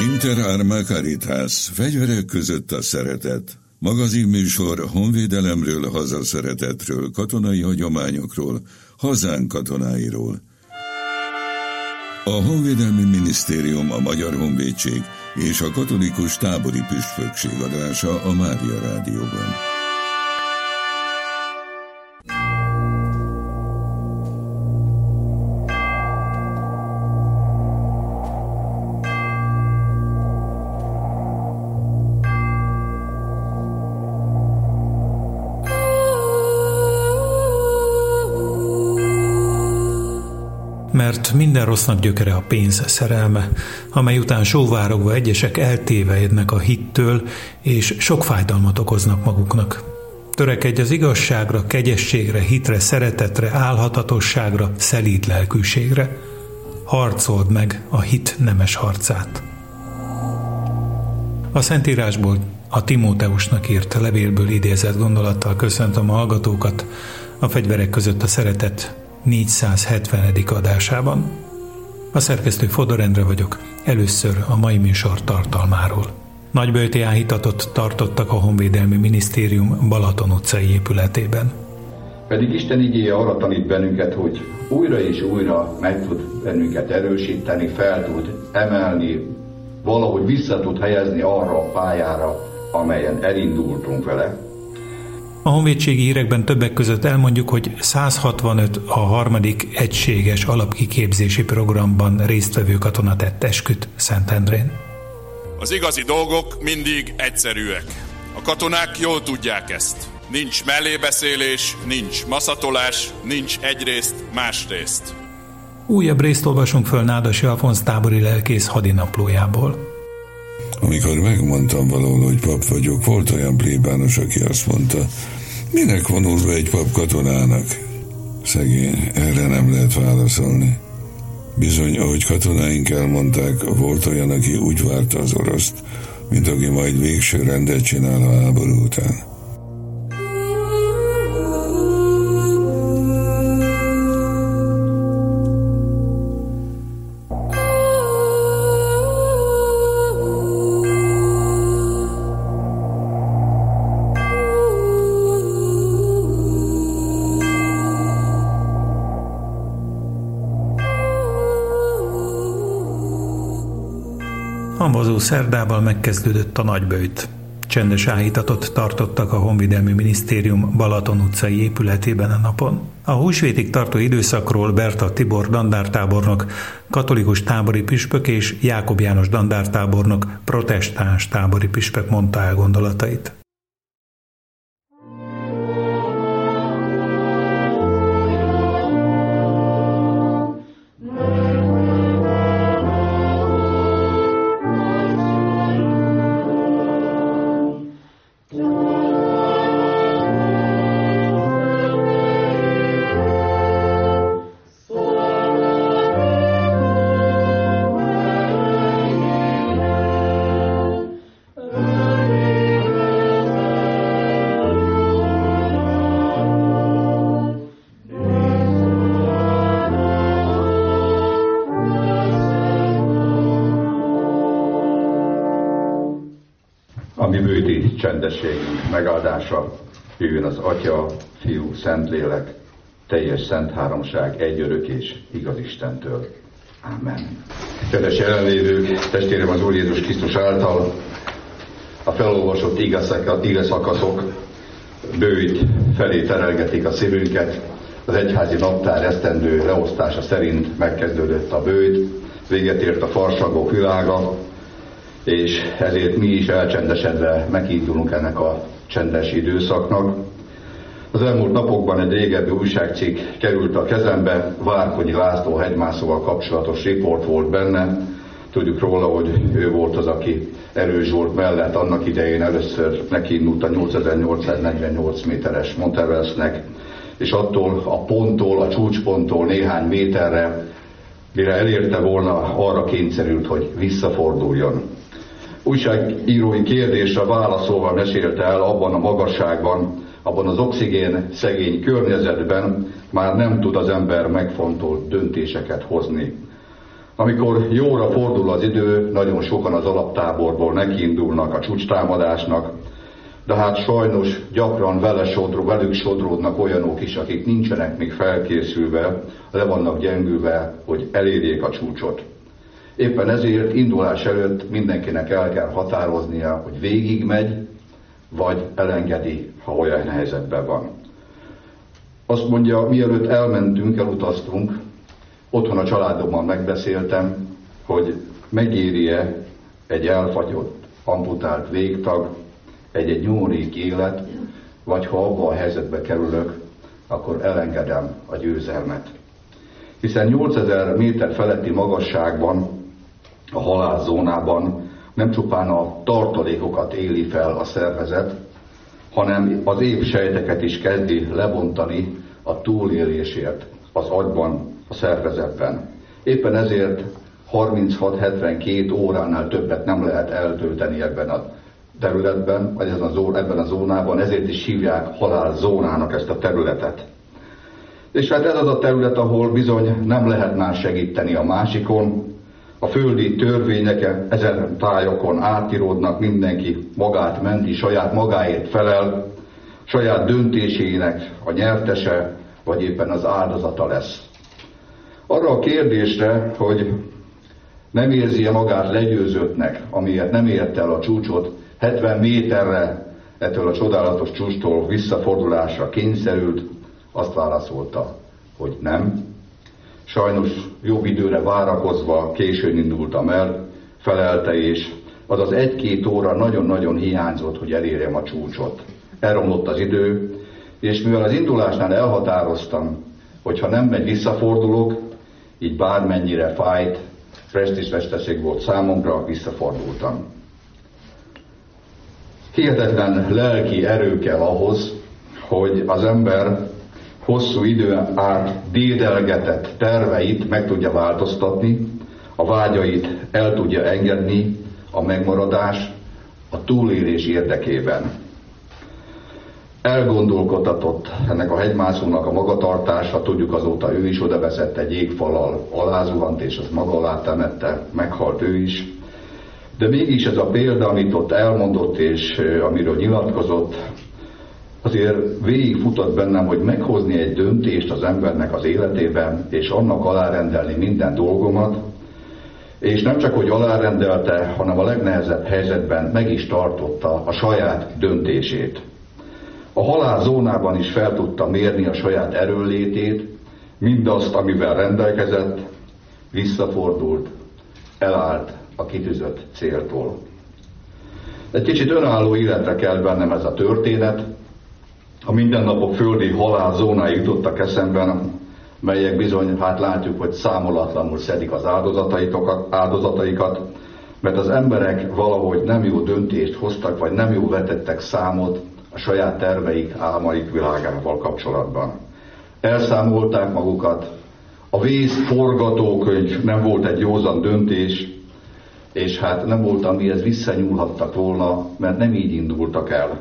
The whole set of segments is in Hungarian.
Inter Arma Caritas, fegyverek között a szeretet. Magazinműsor honvédelemről, hazaszeretetről, katonai hagyományokról, hazánk katonáiról. A Honvédelmi Minisztérium, a Magyar Honvédség és a Katolikus Tábori Püspökség adása a Mária Rádióban. Mert minden rossznak gyökere a pénz szerelme, amely után sóvárogva egyesek eltévejednek a hittől, és sok fájdalmat okoznak maguknak. Törekedj az igazságra, kegyességre, hitre, szeretetre, álhatatosságra, szelíd lelkűségre. Harcold meg a hit nemes harcát. A Szentírásból, a Timóteusnak írt levélből idézett gondolattal köszöntöm a hallgatókat a Fegyverek között a szeretet 470. adásában. A szerkesztő Fodor Endre vagyok, először a mai műsor tartalmáról. Nagyböjti áhítatot tartottak a Honvédelmi Minisztérium Balaton utcai épületében. Pedig Isten igéje arra tanít bennünket, hogy újra és újra meg tud bennünket erősíteni, fel tud emelni, valahogy vissza tud helyezni arra a pályára, amelyen elindultunk vele. A honvédségi hírekben többek között elmondjuk, hogy 165 a 3. egységes alapkiképzési programban résztvevő katona tett esküt Szentendrén. Az igazi dolgok mindig egyszerűek. A katonák jól tudják ezt. Nincs mellébeszélés, nincs maszatolás, nincs egyrészt, másrészt. Újabb részt olvasunk föl Nádasi Alfonz tábori lelkész hadinaplójából. Amikor megmondtam valahol, hogy pap vagyok, volt olyan plébános, aki azt mondta, minek vonul be egy pap katonának? Szegény, erre nem lehet válaszolni. Bizony, ahogy katonáink elmondták, volt olyan, aki úgy várta az oroszt, mint aki majd végső rendet csinál a háború után. Hamvazó szerdával megkezdődött a nagyböjt. Csendes áhítatot tartottak a Honvédelmi Minisztérium Balaton utcai épületében a napon. A húsvétig tartó időszakról Berta Tibor dandártábornok, katolikus tábori püspök és Jákob János dandártábornok, protestáns tábori püspök mondta el gondolatait. Mi bőti csendességünk megáldása, jöjjön az Atya, Fiú, Szentlélek, teljes szent háromság, egyörök és igaz Istentől. Amen. Kedves jelenlévők, testvérem, az Úr Jézus Krisztus által a felolvasott ige szakaszok bőjt felé terelgetik a szívünket. Az egyházi naptár esztendő leosztása szerint megkezdődött a bőjt, véget ért a farsangok világa, és ezért mi is elcsendesedve megindulunk ennek a csendes időszaknak. Az elmúlt napokban egy régebbi újságcikk került a kezembe, Várkonyi László hegymászóval kapcsolatos riport volt benne. Tudjuk róla, hogy ő volt az, aki Erős Zsolt mellett annak idején először nekiindult a 8848 méteres Mount Everestnek, és attól a ponttól, a csúcsponttól néhány méterre, mire elérte volna, arra kényszerült, hogy visszaforduljon. Újságírói kérdésre válaszolva mesélte el, abban a magasságban, abban az oxigén szegény környezetben már nem tud az ember megfontolt döntéseket hozni. Amikor jóra fordul az idő, nagyon sokan az alaptáborból nekiindulnak a csúcstámadásnak, de hát sajnos gyakran velük sodródnak olyanok is, akik nincsenek még felkészülve, le vannak gyengülve, hogy elérjék a csúcsot. Éppen ezért indulás előtt mindenkinek el kell határoznia, hogy végigmegy, vagy elengedi, ha olyan helyzetben van. Azt mondja, mielőtt elutaztunk, otthon a családommal megbeszéltem, hogy megéri-e egy elfagyott, amputált végtag, egy nyomorult élet, vagy ha abba a helyzetbe kerülök, akkor elengedem a győzelmet. Hiszen 8000 méter feletti magasságban, a halálzónában nem csupán a tartalékokat éli fel a szervezet, hanem az épp sejteket is kezdi lebontani a túlélésért az agyban, a szervezetben. Éppen ezért 36-72 óránál többet nem lehet eltölteni ebben a területben, vagy ebben a zónában, ezért is hívják halálzónának ezt a területet. És hát ez az a terület, ahol bizony nem lehet már segíteni a másikon, a földi törvények ezen tájokon átíródnak, mindenki magát menti, saját magáért felel, saját döntésének a nyertese, vagy éppen az áldozata lesz. Arra a kérdésre, hogy nem érzi-e magát legyőzöttnek, amiért nem ért el a csúcsot, 70 méterre ettől a csodálatos csúcstól visszafordulásra kényszerült, azt válaszolta, hogy nem. Sajnos jobb időre várakozva későn indultam el, felelte, és az az 1-2 óra nagyon-nagyon hiányzott, hogy elérjem a csúcsot. Elromlott az idő, és mivel az indulásnál elhatároztam, hogy ha nem megy, visszafordulok, így bármennyire fájt, presztízsveszteség volt számomra, visszafordultam. Hihetetlen lelki erő kell ahhoz, hogy az ember hosszú időn át dédelgetett terveit meg tudja változtatni, a vágyait el tudja engedni a megmaradás, a túlélés érdekében. Elgondolkodtatott ennek a hegymászónak a magatartása, tudjuk azóta ő is oda veszett egy jégfallal, alázuhant, és azt maga alá temette, meghalt ő is. De mégis ez a példa, amit ott elmondott, és amiről nyilatkozott, azért végigfutott bennem, hogy meghozni egy döntést az embernek az életében, és annak alárendelni minden dolgomat, és nem csak, hogy alárendelte, hanem a legnehezebb helyzetben meg is tartotta a saját döntését. A halálzónában is fel tudta mérni a saját erőnlétét, mindazt, amivel rendelkezett, visszafordult, elállt a kitűzött céltól. Egy kicsit önálló életre kell bennem ez a történet. A mindennapok földi halálzónái jutottak eszemben, melyek bizony, hát látjuk, hogy számolatlanul szedik az áldozataikat, mert az emberek valahogy nem jó döntést hoztak, vagy nem jó vetettek számot a saját terveik, álmaik világával kapcsolatban. Elszámolták magukat, a vész forgatókönyv nem volt egy józan döntés, és hát nem volt, amihez visszanyúlhattak volna, mert nem így indultak el.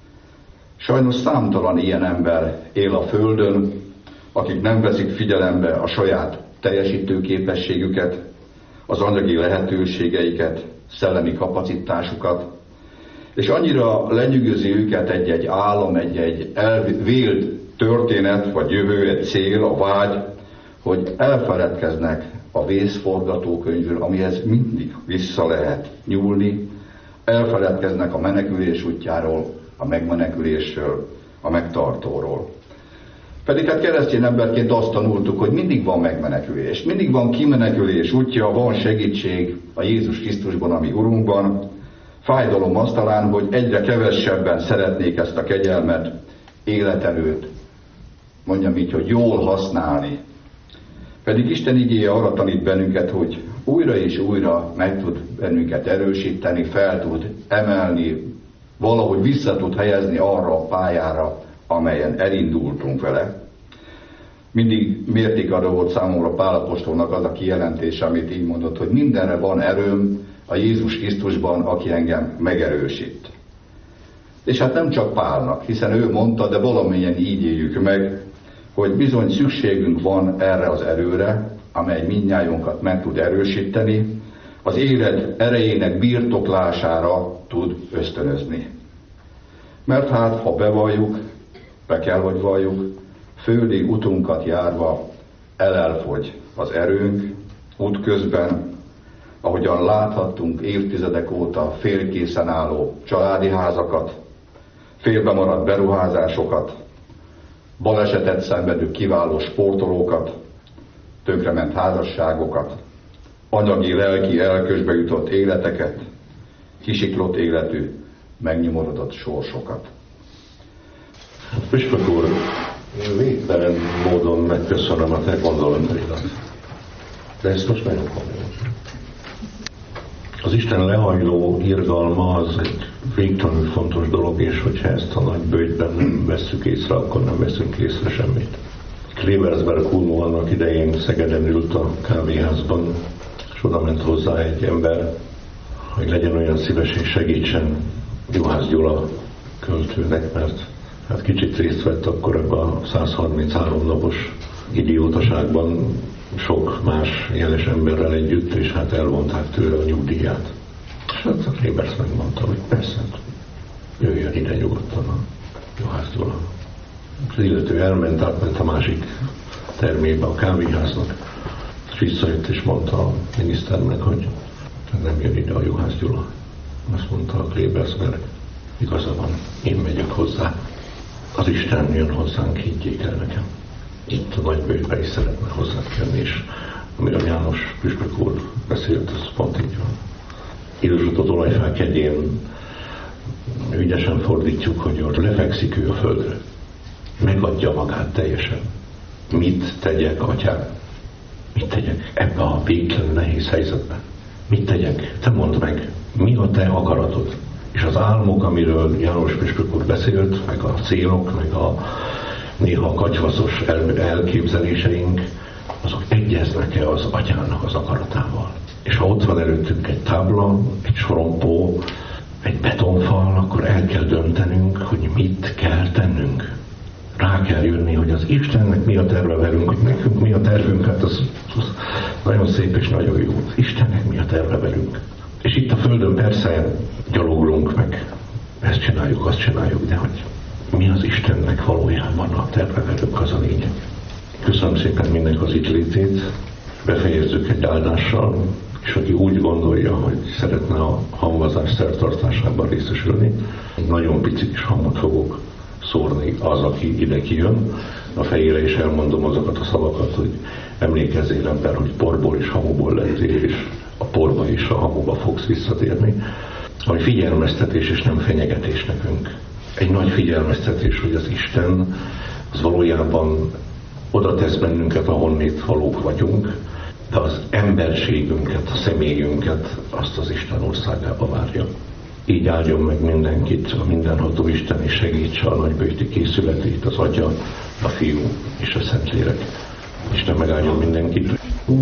Sajnos számtalan ilyen ember él a Földön, akik nem veszik figyelembe a saját teljesítőképességüket, az anyagi lehetőségeiket, szellemi kapacitásukat, és annyira lenyűgözi őket egy-egy álom, egy elvélt történet, vagy jövő, egy cél, a vágy, hogy elfeledkeznek a vészforgatókönyvről, amihez mindig vissza lehet nyúlni, elfeledkeznek a menekülés útjáról, a megmenekülésről, a megtartóról. Pedig hát keresztény emberként azt tanultuk, hogy mindig van megmenekülés, mindig van kimenekülés útja, van segítség a Jézus Krisztusban, ami Urunkban. Fájdalom az talán, hogy egyre kevesebben szeretnék ezt a kegyelmet élet előtt, mondjam így, hogy jól használni. Pedig Isten igéje arra tanít bennünket, hogy újra és újra meg tud bennünket erősíteni, fel tud emelni, valahogy vissza tud helyezni arra a pályára, amelyen elindultunk vele. Mindig mértékadó volt számomra Pál apostolnak az a kijelentés, amit így mondott, hogy mindenre van erőm a Jézus Krisztusban, aki engem megerősít. És hát nem csak Pálnak, hiszen ő mondta, de valamennyien így éljük meg, hogy bizony szükségünk van erre az erőre, amely mindnyájunkat meg tud erősíteni, az élet erejének birtoklására tud ösztönözni. Mert hát, ha bevalljuk, be kell, hogy valljuk, földi utunkat járva elfogy az erőnk, útközben, ahogyan láthattunk évtizedek óta félkészen álló családi házakat, félbemaradt beruházásokat, balesetet szenvedő kiváló sportolókat, tönkrement házasságokat, anyagi, lelki elkösbe jutott életeket, kisiklott életű, megnyomorodott sorsokat. Püspök úr, végtelen módon megköszönöm a te gondolataidat. De ezt most nagyon komolyan. Az Isten lehajló irgalma az egy végtelenül fontos dolog, és hogyha ezt a nagy böjtben nem vesszük észre, akkor nem veszünk észre semmit. Klebersberg Kuno annak idején Szegeden ült a kávéházban, és oda ment hozzá egy ember, hogy legyen olyan szíves és segítsen Juhász Gyula költőnek, mert hát kicsit részt vett akkor ebben a 133 napos idiótaságban sok más jeles emberrel együtt, és hát elvonták tőle a nyugdíját. És hát a Klebers megmondta, hogy persze, jöjjön ide nyugodtan a Juhász Gyula. Az illető elment, átment a másik termébe a kávéháznak, és visszajött és mondta a miniszternek, hogy nem jön ide a Juhász Gyula. Azt mondta a Klebersberg, igaza van, én megyek hozzá. Az Isten jön hozzánk, higgyék el nekem. Itt a nagybőjtbe is szeretne hozzád jönni, és amiről János püspök úr beszélt, az pont így van. Idősot az olajfák egyén ügyesen fordítjuk, hogy ott lefekszik ő a földre. Megadja magát teljesen. Mit tegyek, atyám? Mit tegyek ebbe a végtelenül nehéz helyzetben? Mit tegyek? Te mondd meg, mi a te akaratod? És az álmok, amiről János püspök úr beszélt, meg a célok, meg a néha katyvaszos elképzeléseink, azok egyeznek-e az atyának az akaratával? És ha ott van előttünk egy tábla, egy sorompó, egy betonfal, akkor el kell döntenünk, hogy mit kell tennünk. Rá kell jönni, hogy az Istennek mi a terve velünk, hogy nekünk mi a tervünk, hát az nagyon szép és nagyon jó. Az Istennek mi a terve velünk. És itt a Földön persze gyalogolunk meg, ezt csináljuk, azt csináljuk, de hogy mi az Istennek valójában a terve velünk, az a lényeg. Köszönöm szépen mindenki az itt létét, befejezzük egy áldással, és aki úgy gondolja, hogy szeretne a hamvazás szertartásában részesülni, egy nagyon pici kis hamot fogok szórni az, aki ide kijön. A fejére is elmondom azokat a szavakat, hogy emlékezzél ember, hogy porból és hamuból lettél, és a porba és a hamuba fogsz visszatérni. Ami figyelmeztetés és nem fenyegetés nekünk. Egy nagy figyelmeztetés, hogy az Isten az valójában oda tesz bennünket, ahonnét valók vagyunk, de az emberségünket, a személyünket azt az Isten országába várja. Így áldjon meg mindenkit, a mindenható Isten, és segítse a nagybőjti készületét, az Atya, a Fiú és a Szentlélek. Isten megáldjon mindenkit.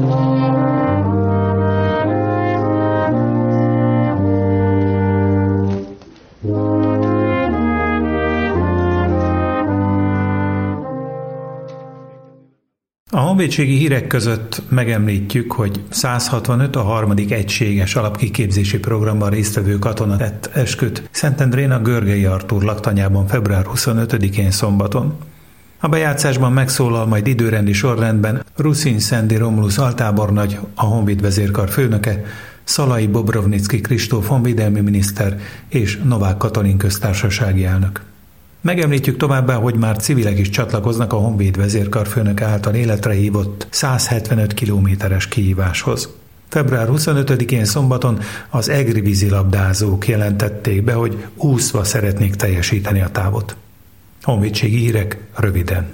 A honvédségi hírek között megemlítjük, hogy 165 a 3. egységes alapkiképzési programban résztvevő katona tett esküt Szentendrén a Görgei Artúr laktanyában február 25-én szombaton. A bejátszásban megszólal majd időrendi sorrendben Ruszin Szendi Romulus altábornagy, a Honvéd vezérkar főnöke, Szalai Bobrovnicki Kristóf honvédelmi miniszter és Novák Katalin köztársasági elnök. Megemlítjük továbbá, hogy már civilek is csatlakoznak a Honvéd vezérkar főnöke által életre hívott 175 kilométeres kihíváshoz. Február 25-én szombaton az egri vízilabdázók jelentették be, hogy úszva szeretnék teljesíteni a távot. Honvédségi hírek röviden.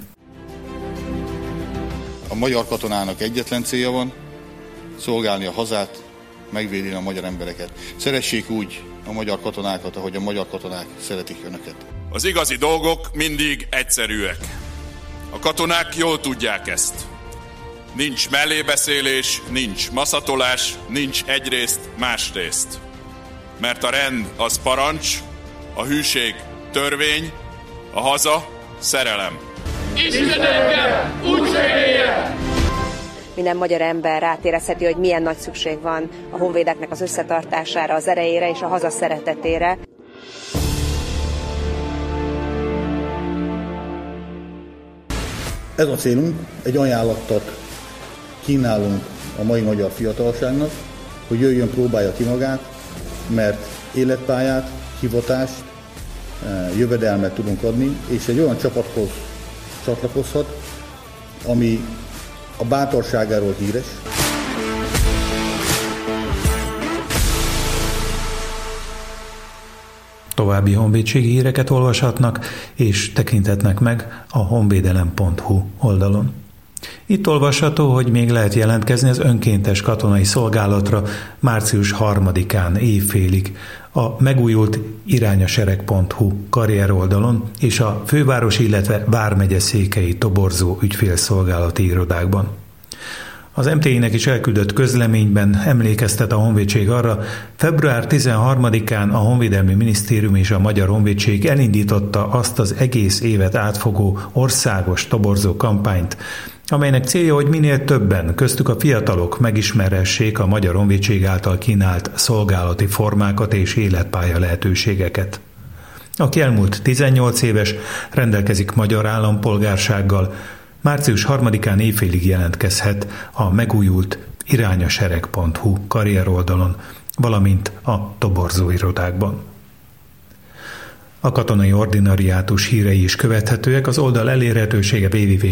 A magyar katonának egyetlen célja van, szolgálni a hazát, megvédeni a magyar embereket. Szeressék úgy a magyar katonákat, ahogy a magyar katonák szeretik önöket. Az igazi dolgok mindig egyszerűek. A katonák jól tudják ezt. Nincs mellébeszélés, nincs maszatolás, nincs egyrészt, másrészt. Mert a rend az parancs, a hűség törvény, a haza szerelem. Istenekkel úgy segélye! minden magyar ember rátérezheti, hogy milyen nagy szükség van a honvédeknek az összetartására, az erejére és a haza szeretetére. Ez a célunk, egy ajánlattat kínálunk a mai magyar fiatalságnak, hogy jöjjön, próbálja ki magát, mert életpályát, hivatást, jövedelmet tudunk adni, és egy olyan csapathoz csatlakozhat, ami a bátorságáról híres. További honvédségi híreket olvashatnak és tekinthetnek meg a honvédelem.hu oldalon. Itt olvasható, hogy még lehet jelentkezni az önkéntes katonai szolgálatra március 3-án évfélig a megújult irányasereg.hu karrier oldalon és a fővárosi, illetve vármegye székhelyi toborzó ügyfélszolgálati irodákban. Az MTI-nek is elküldött közleményben emlékeztet a Honvédség arra, február 13-án a Honvédelmi Minisztérium és a Magyar Honvédség elindította azt az egész évet átfogó országos toborzó kampányt, amelynek célja, hogy minél többen, köztük a fiatalok megismerhessék a Magyar Honvédség által kínált szolgálati formákat és életpálya lehetőségeket. Aki elmúlt 18 éves, rendelkezik magyar állampolgársággal, március 3-án évfélig jelentkezhet a megújult irányasereg.hu karrier oldalon, valamint a toborzó irodákban. A katonai ordinariátus hírei is követhetőek, az oldal elérhetősége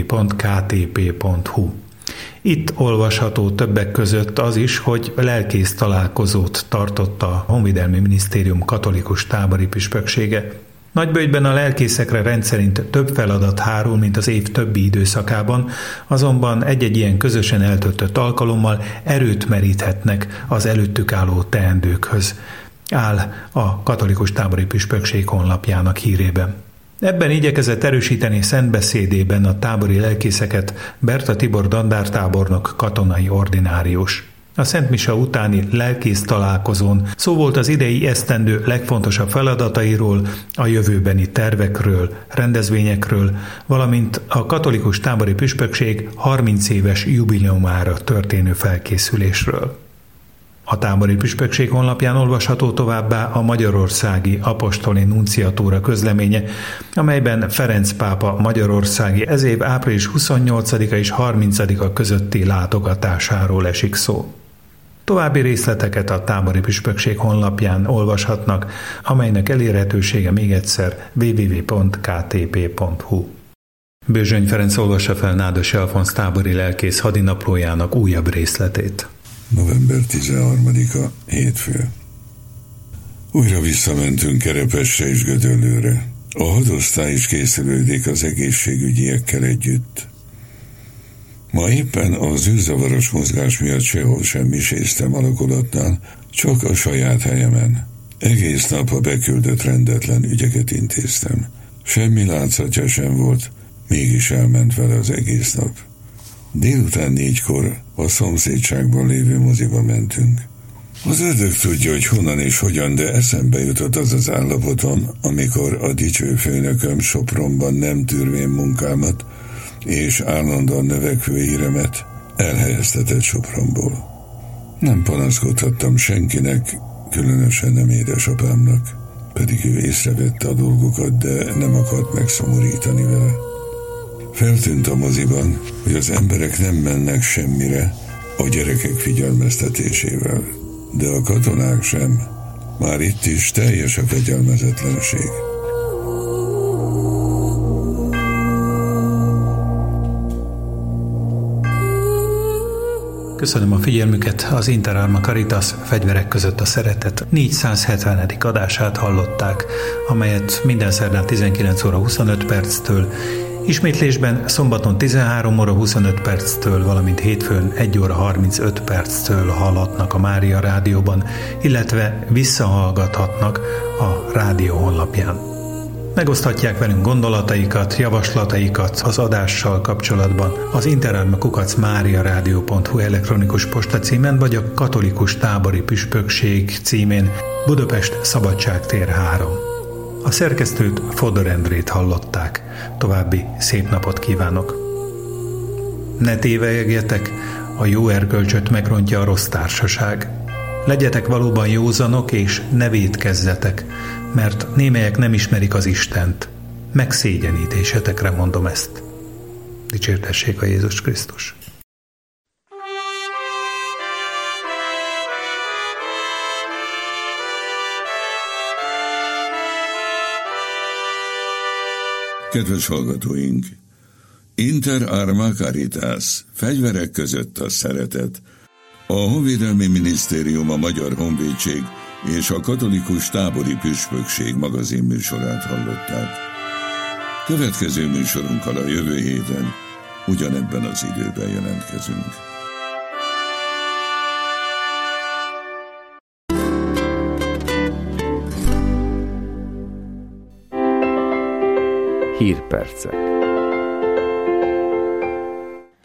www.ktp.hu. Itt olvasható többek között az is, hogy lelkész találkozót tartott a Honvédelmi Minisztérium katolikus tábori püspöksége. Nagyböjtben a lelkészekre rendszerint több feladat hárul, mint az év többi időszakában, azonban egy-egy ilyen közösen eltöltött alkalommal erőt meríthetnek az előttük álló teendőkhöz, áll a katolikus tábori püspökség honlapjának hírében. Ebben igyekezett erősíteni szentbeszédében a tábori lelkészeket Berta Tibor dandártábornok katonai ordinárius. A Szent Mise utáni lelkész találkozón szó volt az idei esztendő legfontosabb feladatairól, a jövőbeni tervekről, rendezvényekről, valamint a katolikus tábori püspökség 30 éves jubileumára történő felkészülésről. A tábori püspökség honlapján olvasható továbbá a magyarországi apostoli nunciatúra közleménye, amelyben Ferenc pápa magyarországi ez év április 28-a és 30-a közötti látogatásáról esik szó. További részleteket a tábori püspökség honlapján olvashatnak, amelynek elérhetősége még egyszer www.ktp.hu. Bőzsöny Ferenc olvassa fel Nádas Alfonz tábori lelkész hadinaplójának újabb részletét. November 13-a, hétfő. Újra visszamentünk Kerepesre és Gödöllőre. A hadosztály is készülődik az egészségügyiekkel együtt. Ma éppen az űrzavaros mozgás miatt sehol sem miséztem alakulatnál, csak a saját helyemen. Egész nap a beküldött rendetlen ügyeket intéztem. Semmi látszatja sem volt, mégis elment vele az egész nap. Délután 4-kor a szomszédságban lévő moziba mentünk. Az ördög tudja, hogy honnan és hogyan, de eszembe jutott az az állapotom, amikor a dicső főnököm Sopronban nem tűrvén munkámat és állandóan növekvő híremet elhelyeztetett Sopronból. Nem panaszkodhattam senkinek, különösen nem édesapámnak, pedig ő észrevette a dolgokat, de nem akart megszomorítani vele. Feltűnt a moziban, hogy az emberek nem mennek semmire a gyerekek figyelmeztetésével, de a katonák sem. Már itt is teljes a fegyelmezetlenség. Köszönöm a figyelmüket, az Interarma Caritas Fegyverek között a szeretet 470. adását hallották, amelyet minden szerdán 19 óra 25 perctől, ismétlésben szombaton 13 óra 25 perctől, valamint hétfőn 1 óra 35 perctől hallhatnak a Mária Rádióban, illetve visszahallgathatnak a rádió honlapján. Megoszthatják velünk gondolataikat, javaslataikat az adással kapcsolatban az interarma@mariaradio.hu elektronikus postacímen, vagy a Katolikus Tábori Püspökség címén, Budapest Szabadságtér 3. A szerkesztőt, Fodor Endrét hallották. További szép napot kívánok! Ne tévelyegjetek, A jó erkölcsöt megrontja a rossz társaság. Legyetek valóban józanok, és ne vétkezzetek, mert némelyek nem ismerik az Istent. Megszégyenítésetekre mondom ezt. Dicsértessék a Jézus Krisztus! Kedves hallgatóink! Inter arma caritas, fegyverek között a szeretet. A Honvédelmi Minisztérium, a Magyar Honvédség és a Katolikus Tábori Püspökség magazinműsorát hallották. Következő műsorunkkal a jövő héten ugyanebben az időben jelentkezünk. Hírpercek.